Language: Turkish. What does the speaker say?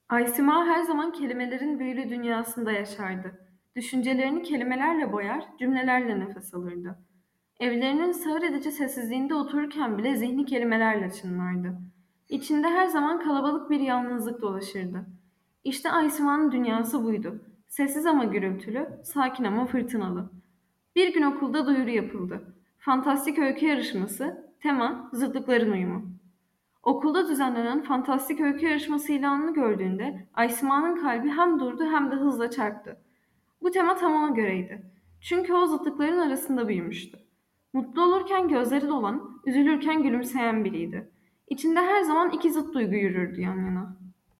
Aysima her zaman kelimelerin büyülü dünyasında yaşardı. Düşüncelerini kelimelerle boyar, cümlelerle nefes alırdı. Evlerinin sağır edici sessizliğinde otururken bile zihni kelimelerle çınlardı. İçinde her zaman kalabalık bir yalnızlık dolaşırdı. İşte Aysima'nın dünyası buydu. Sessiz ama gürültülü, sakin ama fırtınalı. Bir gün okulda duyuru yapıldı. Fantastik öykü yarışması, tema, zıtlıkların uyumu. Okulda düzenlenen fantastik öykü yarışması ilanını gördüğünde Aysima'nın kalbi hem durdu hem de hızla çarptı. Bu tema tam ona göreydi. Çünkü o zıtlıkların arasında büyümüştü. Mutlu olurken gözleri dolan, üzülürken gülümseyen biriydi. İçinde her zaman iki zıt duygu yürürdü yan yana.